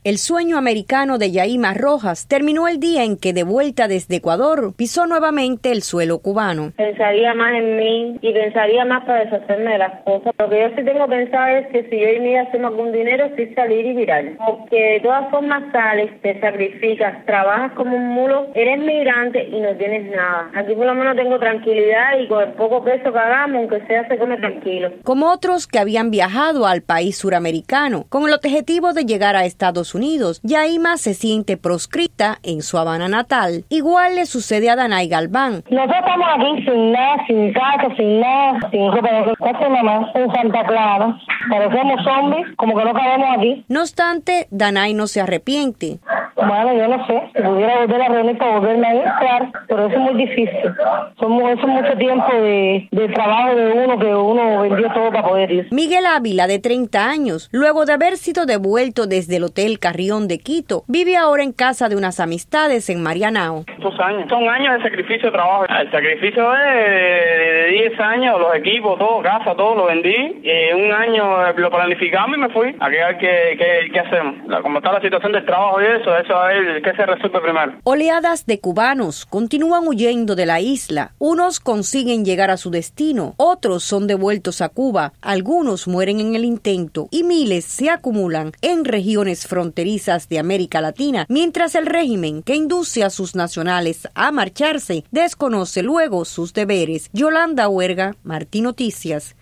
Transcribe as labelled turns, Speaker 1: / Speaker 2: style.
Speaker 1: El sueño americano de Yaima Rojas terminó el día en que, de vuelta desde Ecuador, pisó nuevamente el suelo cubano.
Speaker 2: Pensaría más en mí y pensaría más para deshacerme de las cosas. Lo que yo sí tengo pensado es que si yo irme a hacer algún dinero, sí salir y virar. Porque de todas formas sales, te sacrificas, trabajas como un mulo, eres migrante y no tienes nada. Aquí por lo menos tengo tranquilidad y con el poco peso que hagamos, aunque sea, se come tranquilo.
Speaker 1: Como otros que habían viajado al país suramericano con el objetivo de llegar a Estados Unidos, Yaima se siente proscrita en su Habana natal. Igual le sucede a Danay Galván.
Speaker 3: Nosotros estamos aquí sin nada, sin casa, sin nada, sin ropa de casa, mamá, en Santa Clara. Parecemos zombies, como que no cabemos aquí.
Speaker 1: No obstante, Danay no se arrepiente.
Speaker 3: Bueno, yo no sé, si pudiera volver a reunir para volverme a ir, claro, pero eso es muy difícil. Eso es mucho tiempo de trabajo de uno, que uno vendió todo para poder ir.
Speaker 1: Miguel Ávila, de 30 años, luego de haber sido devuelto desde el Hotel Carrión de Quito, vive ahora en casa de unas amistades en Marianao.
Speaker 4: 2 años. Son años de sacrificio de trabajo. El sacrificio de 10 años, los equipos, todo, casa, todo lo vendí. 1 año lo planificamos y me fui. A ver qué hacemos. Como está la situación del trabajo y eso a ver qué se resuelve primero.
Speaker 1: Oleadas de cubanos continúan huyendo de la isla. Unos consiguen llegar a su destino, otros son devueltos a Cuba, algunos mueren en el intento y miles se acumulan en regiones fronterizas de América Latina, mientras el régimen que induce a sus nacionales a marcharse desconoce luego sus deberes. Yolanda Huerga, Martí Noticias.